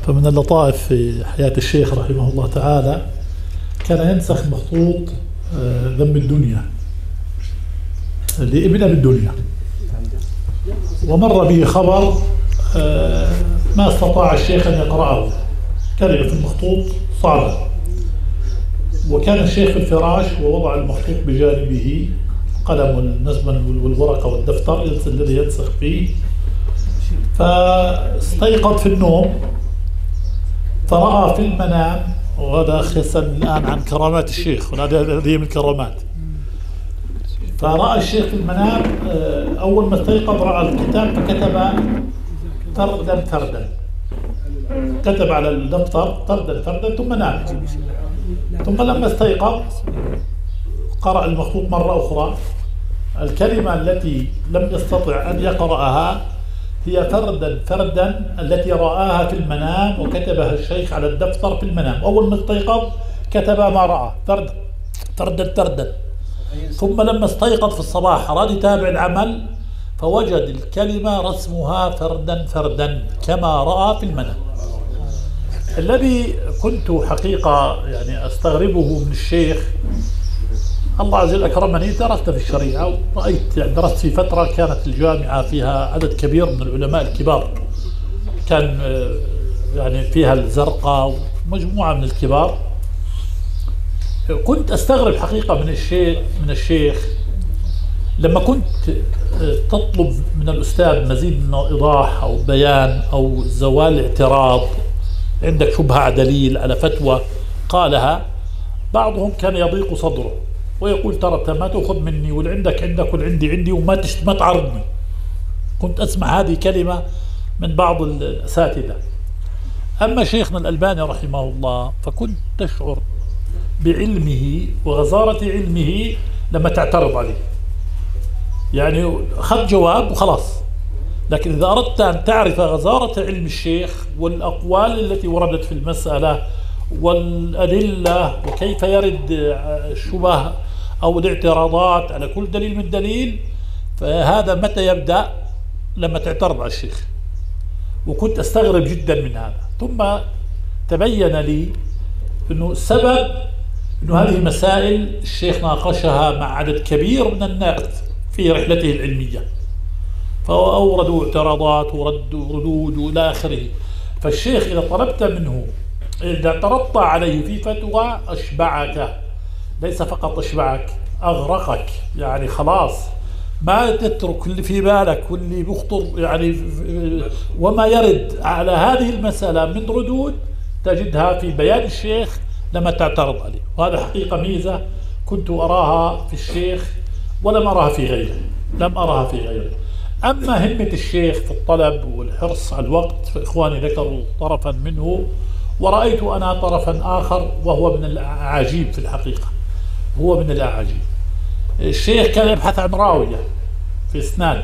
فمن اللطائف في حياة الشيخ رحمه الله تعالى كان ينسخ مخطوط ذم الدنيا لابن أبي الدنيا، ومر به خبر ما استطاع الشيخ أن يقرأه، كلمة في المخطوط صعبة، وكان الشيخ في الفراش ووضع المخطوط بجانبه قلم والنسبة والورقة والدفتر الذي ينسخ فيه، فاستيقظ في النوم فرأى في المنام، وهذا يسأل الآن عن كرامات الشيخ، هذه من الكرامات. فرأى الشيخ في المنام أول ما استيقظ رأى الكتاب فكتب فردا فردا، كتب على الدفتر فردا فردا ثم نام. ثم لما استيقظ قرأ المخطوط مرة أخرى، الكلمة التي لم يستطع أن يقرأها هي فردا فردا التي رآها في المنام وكتبها الشيخ على الدفتر في المنام. أول ما استيقظ كتب ما رأى فردا فردا فردا. ثم لما استيقظ في الصباح أراد يتابع العمل فوجد الكلمة رسمها فردا فردا كما رأى في المنام. الذي كنت حقيقة يعني أستغربه من الشيخ، الله عز وجل أكرمني، درست في الشريعة ورأيت، يعني درست في فترة كانت الجامعة فيها عدد كبير من العلماء الكبار، كان يعني فيها الزرقاء ومجموعة من الكبار. كنت أستغرب حقيقة من الشيخ لما كنت تطلب من الأستاذ مزيد من إيضاح أو بيان أو زوال اعتراض، عندك شبهة على دليل على فتوى قالها، بعضهم كان يضيق صدره ويقول ترى ما تأخذ مني، واللي عندك والعندي وما تعرضني. كنت أسمع هذه كلمة من بعض الأساتذة. أما شيخنا الألباني رحمه الله فكنت تشعر بعلمه وغزارة علمه لما تعترض عليه، يعني أخذ جواب وخلاص. لكن إذا أردت أن تعرف غزارة علم الشيخ والأقوال التي وردت في المسألة والأدلة وكيف يرد الشبه أو الاعتراضات على كل دليل من دليل، فهذا متى يبدأ؟ لما تعترض على الشيخ. وكنت أستغرب جدا من هذا. ثم تبين لي أنه السبب أنه هذه مسائل الشيخ ناقشها مع عدد كبير من الناس في رحلته العلمية، فأوردوا اعتراضات وردود وإلى آخره. فالشيخ إذا طلبت منه، إذا اعترضت عليه في فتوى أشبعك، ليس فقط أشبعك، أغرقك، يعني خلاص ما تترك اللي في بالك واللي بيخطر يعني، وما يرد على هذه المسألة من ردود تجدها في بيان الشيخ لما تعترض عليه. وهذا حقيقة ميزة كنت أراها في الشيخ ولم أراها في غيره، لم أراها في غيره. أما همة الشيخ في الطلب والحرص على الوقت فإخواني ذكروا طرفا منه، ورأيت أنا طرفا آخر وهو من الأعاجيب في الحقيقة، هو من الأعاجيب. الشيخ كان يبحث عن راوية في أسنان،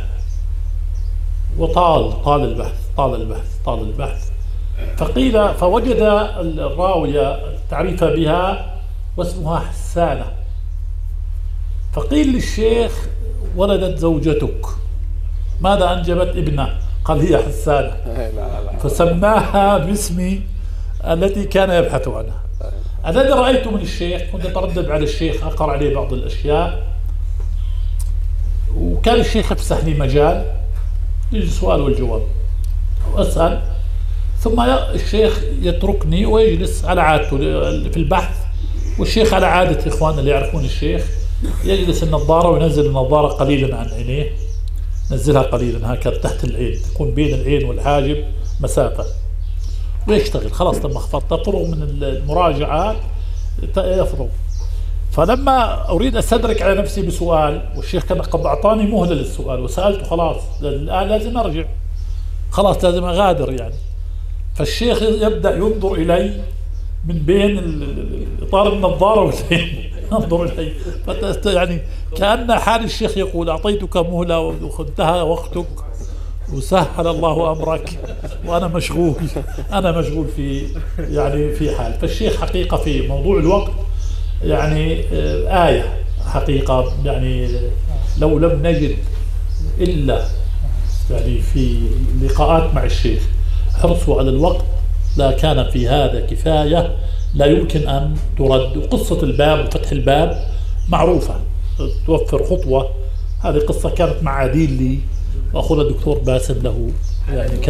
وطال البحث فقيل فوجد الراوية تعريف بها واسمها حسانة، فقيل للشيخ ولدت زوجتك، ماذا أنجبت ابنة؟ قال هي حسانة، فسماها باسمي التي كان يبحث عنها. الذي رأيته من الشيخ، كنت أتردد على الشيخ أقرأ عليه بعض الأشياء، وكان الشيخ يفسح لي مجال يجي السؤال والجواب وأسأل، ثم الشيخ يتركني ويجلس على عادته في البحث. والشيخ على عادة إخواننا اللي يعرفون الشيخ يجلس النظارة وينزل النظارة قليلا عن عينيه، نزلها قليلا هكذا تحت العين، تكون بين العين والحاجب مسافة، ويشتغل. خلاص لما تفرغ من المراجعات يفرغ. فلما أريد أستدرك على نفسي بسؤال، والشيخ كان قد أعطاني مهلة للسؤال وسألته، خلاص الآن لازم أرجع، خلاص لازم أغادر يعني. فالشيخ يبدأ ينظر إلي من بين إطار النظارة والعين، ينظر إلي، يعني كأن حال الشيخ يقول أعطيتك مهلة وانتهى وقتك وسهل الله أمرك وأنا مشغول في يعني في حال. فالشيخ حقيقة في موضوع الوقت يعني آية حقيقة، يعني لو لم نجد إلا يعني في لقاءات مع الشيخ حرصوا على الوقت لا كان في هذا كفاية، لا يمكن أن ترد. وقصة الباب وفتح الباب معروفة، توفر خطوة. هذه قصة كانت مع عديل لي وأخونا الدكتور باسم له يعني